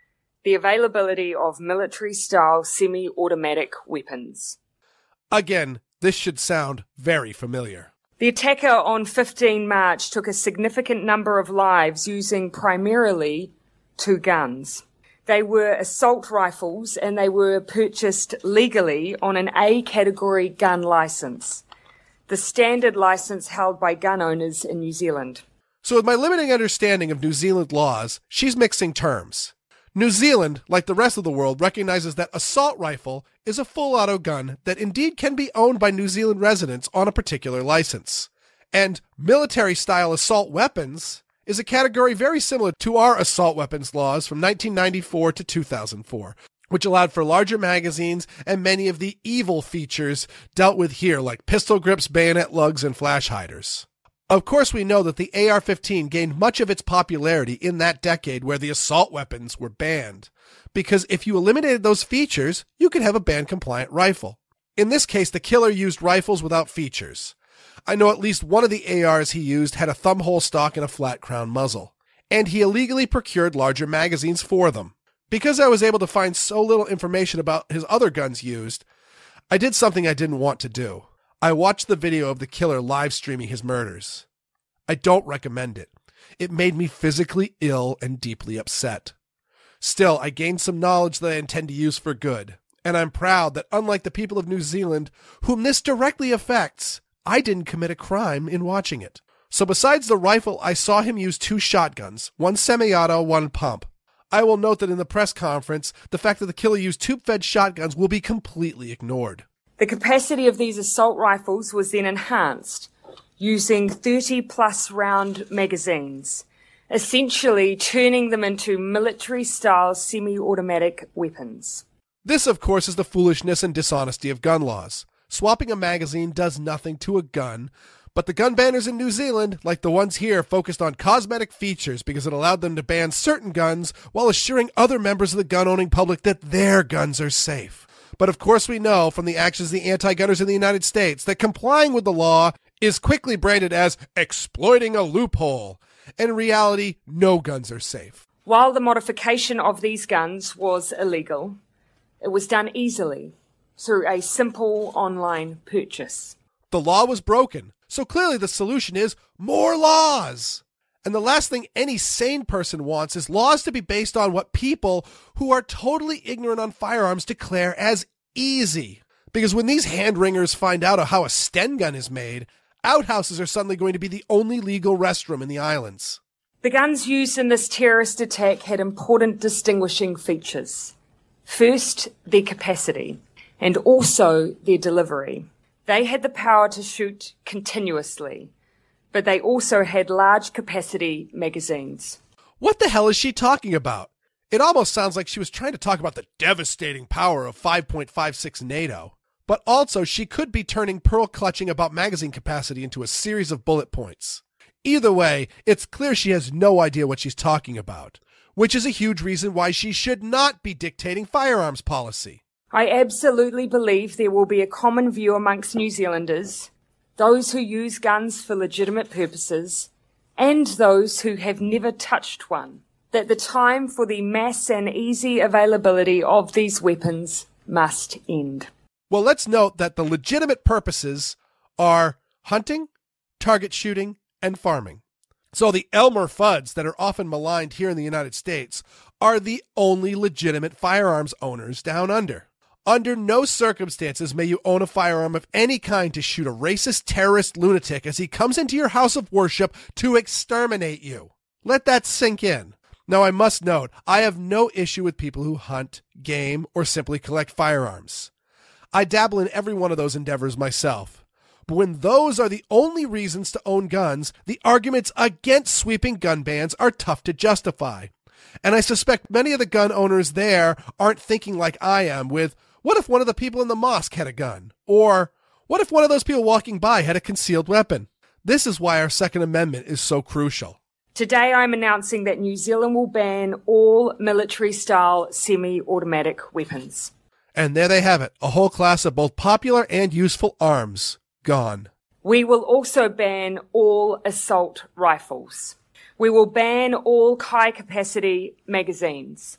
the availability of military-style semi-automatic weapons. Again, this should sound very familiar. The attacker on 15 March took a significant number of lives using primarily 2 guns. They were assault rifles and they were purchased legally on an A category gun license, the standard license held by gun owners in New Zealand. So with my limiting understanding of New Zealand laws, she's mixing terms. New Zealand, like the rest of the world, recognizes that assault rifle is a full auto gun that indeed can be owned by New Zealand residents on a particular license. And military-style assault weapons is a category very similar to our assault weapons laws from 1994 to 2004, which allowed for larger magazines and many of the evil features dealt with here, like pistol grips, bayonet lugs, and flash hiders. Of course, we know that the AR-15 gained much of its popularity in that decade where the assault weapons were banned, because if you eliminated those features, you could have a ban-compliant rifle. In this case, the killer used rifles without features. I know at least one of the ARs he used had a thumbhole stock and a flat crown muzzle, and he illegally procured larger magazines for them. Because I was able to find so little information about his other guns used, I did something I didn't want to do. I watched the video of the killer live streaming his murders. I don't recommend it. It made me physically ill and deeply upset. Still, I gained some knowledge that I intend to use for good, and I'm proud that unlike the people of New Zealand, whom this directly affects, I didn't commit a crime in watching it. So besides the rifle, I saw him use 2 shotguns, one semi-auto, one pump. I will note that in the press conference, the fact that the killer used tube-fed shotguns will be completely ignored. The capacity of these assault rifles was then enhanced using 30-plus round magazines, essentially turning them into military-style semi-automatic weapons. This, of course, is the foolishness and dishonesty of gun laws. Swapping a magazine does nothing to a gun, but the gun banners in New Zealand, like the ones here, focused on cosmetic features because it allowed them to ban certain guns while assuring other members of the gun-owning public that their guns are safe. But of course we know from the actions of the anti-gunners in the United States that complying with the law is quickly branded as exploiting a loophole. In reality, no guns are safe. While the modification of these guns was illegal, it was done easily through a simple online purchase. The law was broken, so clearly the solution is more laws. And the last thing any sane person wants is laws to be based on what people who are totally ignorant on firearms declare as easy. Because when these hand-wringers find out how a Sten gun is made, outhouses are suddenly going to be the only legal restroom in the islands. The guns used in this terrorist attack had important distinguishing features. First, their capacity, and also their delivery. They had the power to shoot continuously, but they also had large capacity magazines. What the hell is she talking about? It almost sounds like she was trying to talk about the devastating power of 5.56 NATO. But also, she could be turning pearl clutching about magazine capacity into a series of bullet points. Either way, it's clear she has no idea what she's talking about, which is a huge reason why she should not be dictating firearms policy. I absolutely believe there will be a common view amongst New Zealanders, those who use guns for legitimate purposes, and those who have never touched one, that the time for the mass and easy availability of these weapons must end. Well, let's note that the legitimate purposes are hunting, target shooting, and farming. So the Elmer Fuds that are often maligned here in the United States are the only legitimate firearms owners down under. Under no circumstances may you own a firearm of any kind to shoot a racist terrorist lunatic as he comes into your house of worship to exterminate you. Let that sink in. Now, I must note, I have no issue with people who hunt, game, or simply collect firearms. I dabble in every one of those endeavors myself. But when those are the only reasons to own guns, the arguments against sweeping gun bans are tough to justify. And I suspect many of the gun owners there aren't thinking like I am with, what if one of the people in the mosque had a gun? Or, what if one of those people walking by had a concealed weapon? This is why our Second Amendment is so crucial. Today I'm announcing that New Zealand will ban all military-style semi-automatic weapons. And there they have it, a whole class of both popular and useful arms gone. We will also ban all assault rifles. We will ban all high-capacity magazines.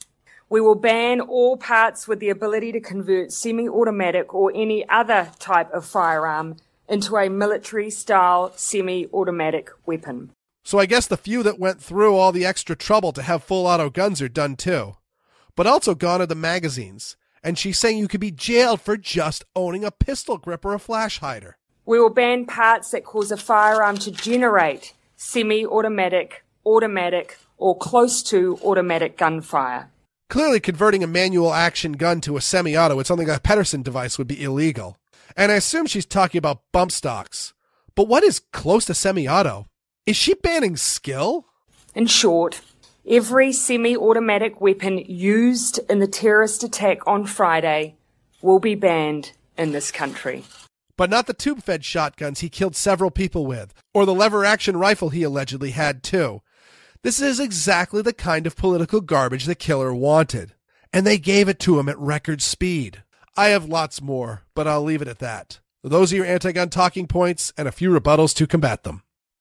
We will ban all parts with the ability to convert semi-automatic or any other type of firearm into a military-style semi-automatic weapon. So I guess the few that went through all the extra trouble to have full auto guns are done too. But also gone are the magazines. And she's saying you could be jailed for just owning a pistol grip or a flash hider. We will ban parts that cause a firearm to generate semi-automatic, automatic, or close to automatic gunfire. Clearly converting a manual action gun to a semi-auto with something like a Pedersen device would be illegal. And I assume she's talking about bump stocks. But what is close to semi-auto? Is she banning skill? In short, every semi-automatic weapon used in the terrorist attack on Friday will be banned in this country. But not the tube-fed shotguns he killed several people with, or the lever-action rifle he allegedly had too. This is exactly the kind of political garbage the killer wanted. And they gave it to him at record speed. I have lots more, but I'll leave it at that. Those are your anti-gun talking points and a few rebuttals to combat them.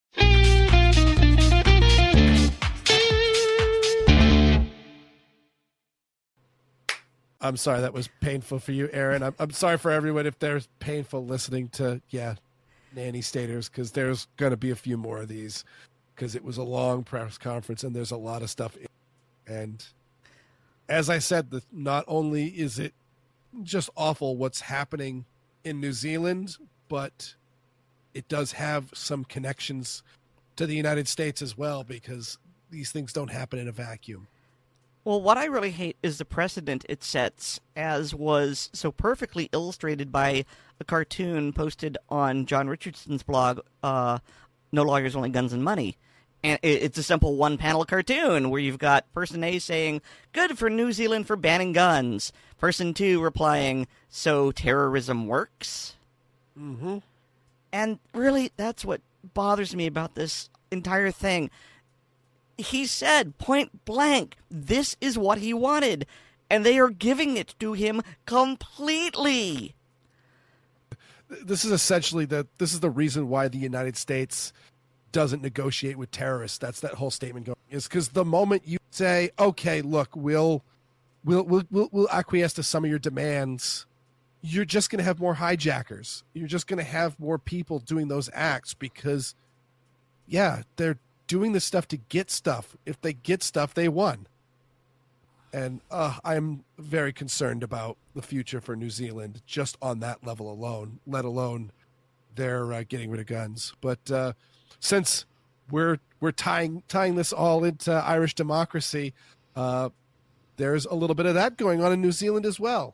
I'm sorry that was painful for you, Aaron. I'm sorry for everyone if there's painful listening to, nanny staters, because there's going to be a few more of these, because it was a long press conference and there's a lot of stuff. And as I said, not only is it just awful what's happening in New Zealand, but it does have some connections to the United States as well, because these things don't happen in a vacuum. Well, what I really hate is the precedent it sets, as was so perfectly illustrated by a cartoon posted on John Richardson's blog, No Lawyers, Only Guns and Money. And it's a simple one-panel cartoon where you've got person A saying, "Good for New Zealand for banning guns." Person 2 replying, "So terrorism works?" Mm-hmm. And really, that's what bothers me about this entire thing. He said, point blank, this is what he wanted, and they are giving it to him completely. This is essentially this is the reason why the United States doesn't negotiate with terrorists. That's that whole statement going, is because the moment you say, okay, look, we'll acquiesce to some of your demands, you're just going to have more hijackers. You're just going to have more people doing those acts because, they're doing this stuff to get stuff. If they get stuff, they won. And I'm very concerned about the future for New Zealand just on that level alone, let alone they're getting rid of guns. But since we're tying this all into Irish democracy, there's a little bit of that going on in New Zealand as well.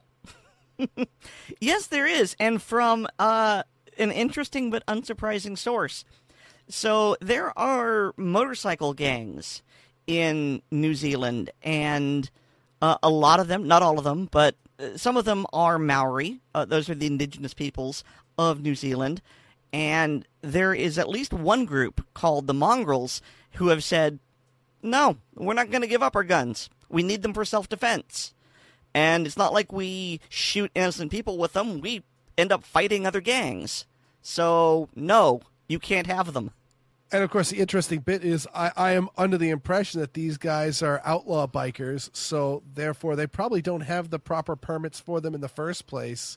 Yes, there is. And from an interesting but unsurprising source. So there are motorcycle gangs in New Zealand, and a lot of them, not all of them, but some of them are Maori. Those are the indigenous peoples of New Zealand. And there is at least one group called the Mongrels who have said, no, we're not going to give up our guns. We need them for self-defense. And it's not like we shoot innocent people with them. We end up fighting other gangs. So, no, you can't have them. And, of course, the interesting bit is I am under the impression that these guys are outlaw bikers, so therefore they probably don't have the proper permits for them in the first place.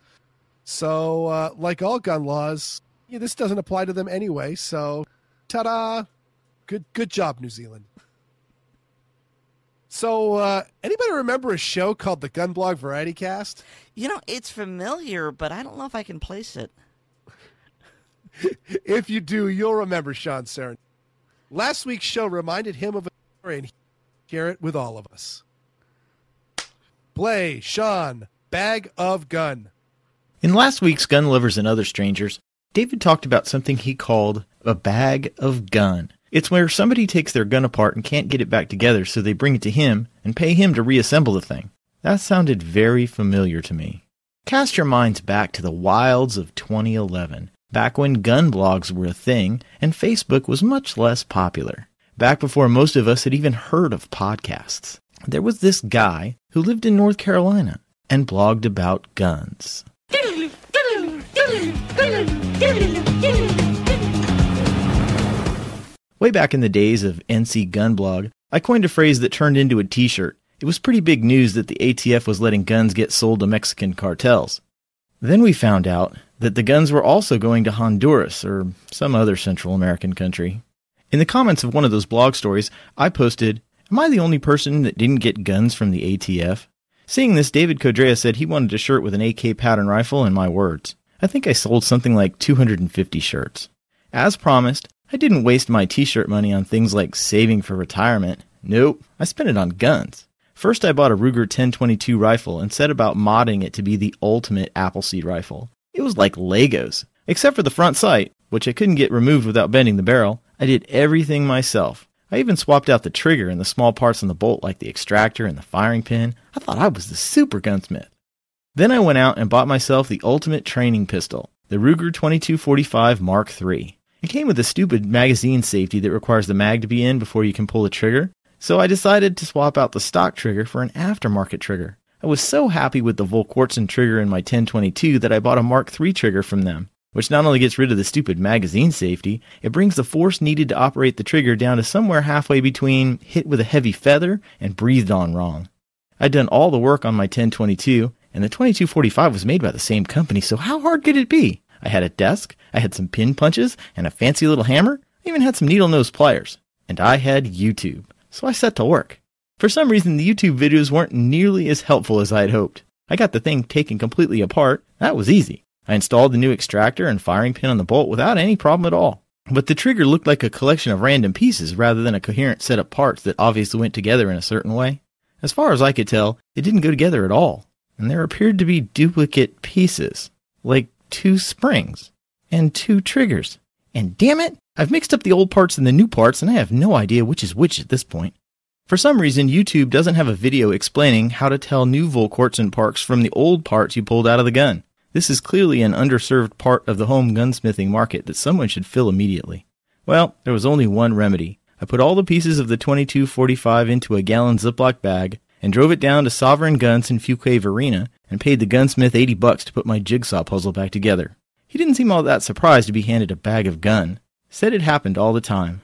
So, like all gun laws, this doesn't apply to them anyway, so ta-da! Good job, New Zealand. So, anybody remember a show called the Gun Blog Variety Cast? It's familiar, but I don't know if I can place it. If you do, you'll remember Sean Cern. Last week's show reminded him of a story, and he share it with all of us. Play, Sean, Bag of Gun. In last week's Gun Lovers and Other Strangers, David talked about something he called a bag of gun. It's where somebody takes their gun apart and can't get it back together, so they bring it to him and pay him to reassemble the thing. That sounded very familiar to me. Cast your minds back to the wilds of 2011. Back when gun blogs were a thing and Facebook was much less popular. Back before most of us had even heard of podcasts. There was this guy who lived in North Carolina and blogged about guns. Way back in the days of NC Gun Blog, I coined a phrase that turned into a t-shirt. It was pretty big news that the ATF was letting guns get sold to Mexican cartels. Then we found out that the guns were also going to Honduras or some other Central American country. In the comments of one of those blog stories, I posted, "Am I the only person that didn't get guns from the ATF?" Seeing this, David Codrea said he wanted a shirt with an AK pattern rifle and my words. I think I sold something like 250 shirts. As promised, I didn't waste my t-shirt money on things like saving for retirement. Nope, I spent it on guns. First, I bought a Ruger 1022 rifle and set about modding it to be the ultimate Appleseed rifle. It was like Legos. Except for the front sight, which I couldn't get removed without bending the barrel, I did everything myself. I even swapped out the trigger and the small parts on the bolt like the extractor and the firing pin. I thought I was the super gunsmith. Then I went out and bought myself the ultimate training pistol, the Ruger 2245 Mark III. It came with a stupid magazine safety that requires the mag to be in before you can pull the trigger, so I decided to swap out the stock trigger for an aftermarket trigger. I was so happy with the Volquartsen trigger in my 1022 that I bought a Mark III trigger from them, which not only gets rid of the stupid magazine safety, it brings the force needed to operate the trigger down to somewhere halfway between hit with a heavy feather and breathed on wrong. I'd done all the work on my 1022, and the 2245 was made by the same company, so how hard could it be? I had a desk, I had some pin punches, and a fancy little hammer. I even had some needle-nose pliers. And I had YouTube, so I set to work. For some reason, the YouTube videos weren't nearly as helpful as I had hoped. I got the thing taken completely apart. That was easy. I installed the new extractor and firing pin on the bolt without any problem at all. But the trigger looked like a collection of random pieces rather than a coherent set of parts that obviously went together in a certain way. As far as I could tell, it didn't go together at all. And there appeared to be duplicate pieces, like 2 springs and 2 triggers. And damn it, I've mixed up the old parts and the new parts, and I have no idea which is which at this point. For some reason, YouTube doesn't have a video explaining how to tell new Volquartsen parts from the old parts you pulled out of the gun. This is clearly an underserved part of the home gunsmithing market that someone should fill immediately. Well, there was only one remedy. I put all the pieces of the 2245 into a gallon Ziploc bag and drove it down to Sovereign Guns in Fuquay Varina and paid the gunsmith $80 to put my jigsaw puzzle back together. He didn't seem all that surprised to be handed a bag of gun. Said it happened all the time.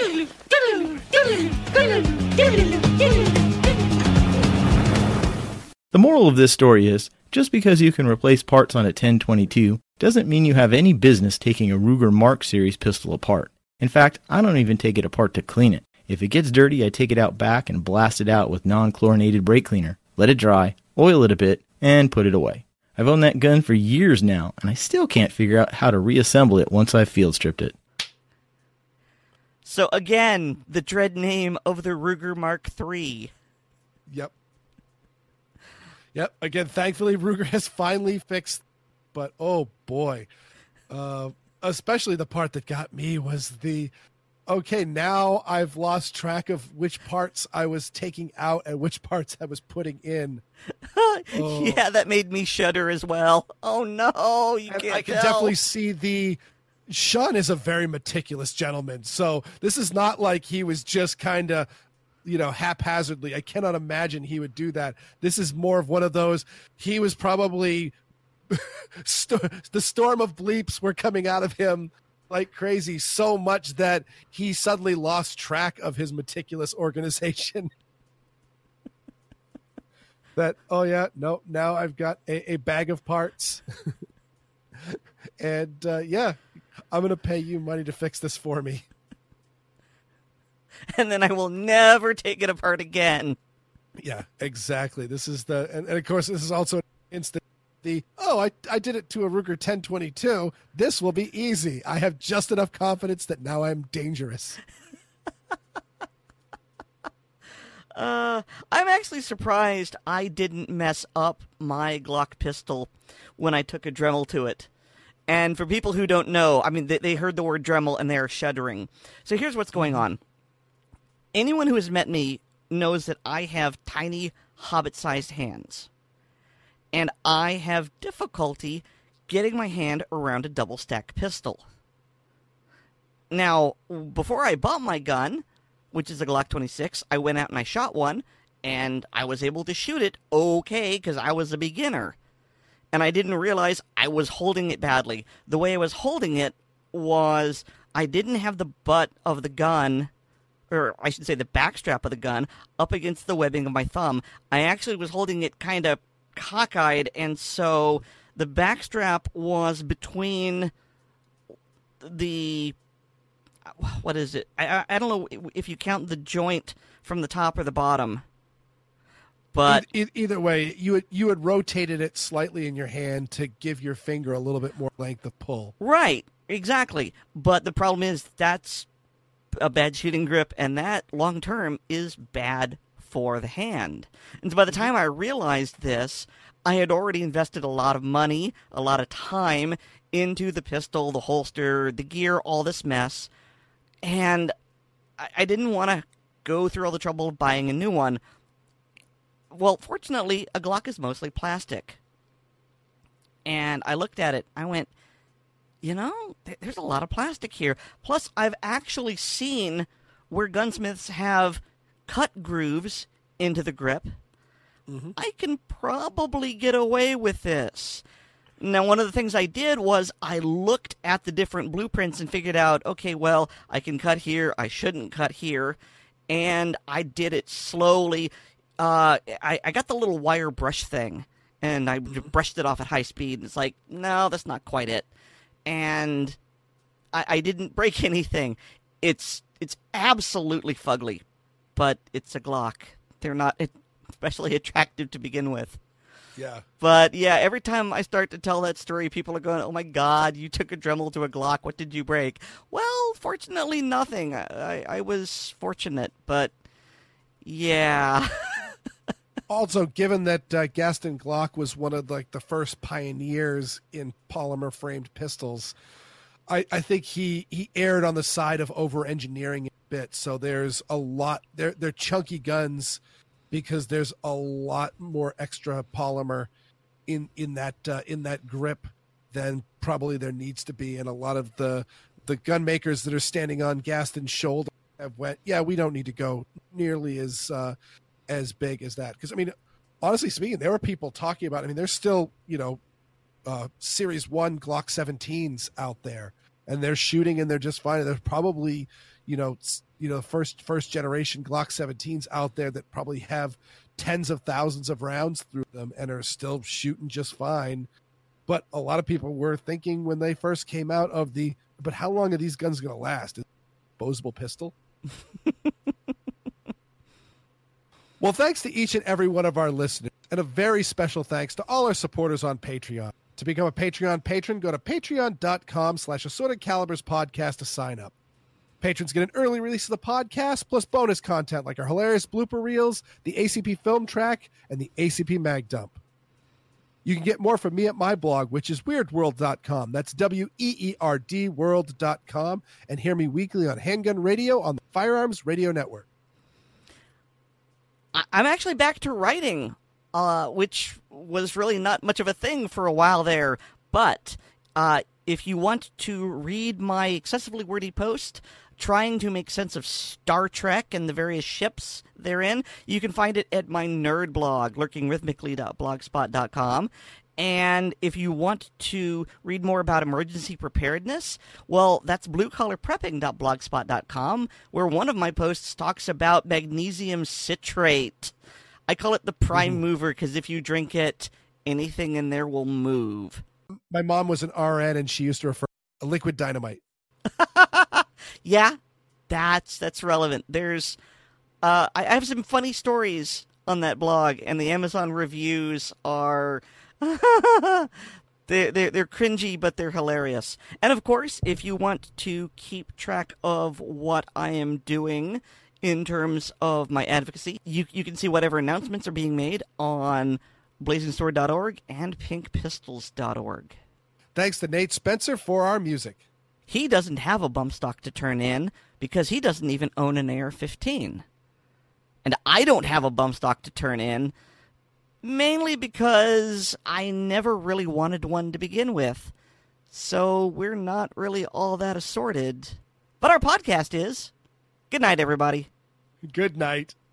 The moral of this story is, just because you can replace parts on a 1022 doesn't mean you have any business taking a Ruger Mark Series pistol apart. In fact, I don't even take it apart to clean it. If it gets dirty, I take it out back and blast it out with non-chlorinated brake cleaner, let it dry, oil it a bit, and put it away. I've owned that gun for years now, and I still can't figure out how to reassemble it once I've field stripped it. So again, the dread name of the Ruger Mark III. Yep. Again, thankfully, Ruger has finally fixed, but oh boy. Especially the part that got me was okay, now I've lost track of which parts I was taking out and which parts I was putting in. Oh. Yeah, that made me shudder as well. Oh no, you can't I can tell. definitely see Sean is a very meticulous gentleman, so this is not like he was just kind of, haphazardly. I cannot imagine he would do that. This is more of one of those, he was probably, the storm of bleeps were coming out of him like crazy, so much that he suddenly lost track of his meticulous organization. Now I've got a bag of parts. And I'm going to pay you money to fix this for me. And then I will never take it apart again. Yeah, exactly. This is and of course, this is also instant. I did it to a Ruger 1022. This will be easy. I have just enough confidence that now I'm dangerous. I'm actually surprised I didn't mess up my Glock pistol when I took a Dremel to it. And for people who don't know, I mean, they heard the word Dremel and they are shuddering. So here's what's going on. Anyone who has met me knows that I have tiny, hobbit-sized hands. And I have difficulty getting my hand around a double-stack pistol. Now, before I bought my gun, which is a Glock 26, I went out and I shot one, and I was able to shoot it okay because I was a beginner. And I didn't realize I was holding it badly. The way I was holding it was I didn't have the butt of the gun or I should say the backstrap of the gun, up against the webbing of my thumb. I actually was holding it kind of cockeyed, and so the backstrap was between the, what is it? I don't know if you count the joint from the top or the bottom. But either way, you had rotated it slightly in your hand to give your finger a little bit more length of pull. Right, exactly. But the problem is that's a bad shooting grip, and that long term is bad for the hand. And so by the time I realized this, I had already invested a lot of money, a lot of time into the pistol, the holster, the gear, all this mess, and I didn't want to go through all the trouble of buying a new one. Well, fortunately, a Glock is mostly plastic. And I looked at it. I went, you know, there's a lot of plastic here. Plus, I've actually seen where gunsmiths have cut grooves into the grip. Mm-hmm. I can probably get away with this. Now, one of the things I did was I looked at the different blueprints and figured out, okay, well, I can cut here. I shouldn't cut here. And I did it slowly. I got the little wire brush thing, and I brushed it off at high speed. And it's like, no, that's not quite it. And I didn't break anything. It's absolutely fugly, but it's a Glock. They're not especially attractive to begin with. Yeah. But yeah, every time I start to tell that story, people are going, "Oh my God, you took a Dremel to a Glock. What did you break?" Well, fortunately, nothing. I was fortunate, but yeah. Also, given that Gaston Glock was one of the first pioneers in polymer framed pistols, I think he erred on the side of over engineering it a bit. So there's a lot. They're chunky guns because there's a lot more extra polymer in that grip than probably there needs to be. And a lot of the gun makers that are standing on Gaston's shoulder have went, yeah, we don't need to go nearly as big as that. Because, I mean, honestly speaking, there were people talking about, I mean, there's still, Series 1 Glock 17s out there, and they're shooting and they're just fine. There's probably, first generation Glock 17s out there that probably have tens of thousands of rounds through them and are still shooting just fine. But a lot of people were thinking when they first came out but how long are these guns going to last? Is it a disposable pistol? Well, thanks to each and every one of our listeners, and a very special thanks to all our supporters on Patreon. To become a Patreon patron, go to patreon.com/AssortedCalibersPodcast to sign up. Patrons get an early release of the podcast, plus bonus content like our hilarious blooper reels, the ACP film track, and the ACP mag dump. You can get more from me at my blog, which is weirdworld.com. That's WEERD world.com, and hear me weekly on Handgun Radio on the Firearms Radio Network. I'm actually back to writing, which was really not much of a thing for a while there. But if you want to read my excessively wordy post trying to make sense of Star Trek and the various ships therein, you can find it at my nerd blog, lurkingrhythmically.blogspot.com. And if you want to read more about emergency preparedness, well, that's bluecollarprepping.blogspot.com, where one of my posts talks about magnesium citrate. I call it the prime mover because if you drink it, anything in there will move. My mom was an RN, and she used to refer to liquid dynamite. Yeah, that's relevant. There's, I have some funny stories on that blog, and the Amazon reviews are... they're cringy, but they're hilarious. And of course, if you want to keep track of what I am doing in terms of my advocacy, you can see whatever announcements are being made on BlazingSword.org and PinkPistols.org. Thanks to Nate Spencer for our music. He doesn't have a bump stock to turn in because he doesn't even own an AR-15. And I don't have a bump stock to turn in mainly because I never really wanted one to begin with. So we're not really all that assorted. But our podcast is. Good night, everybody. Good night.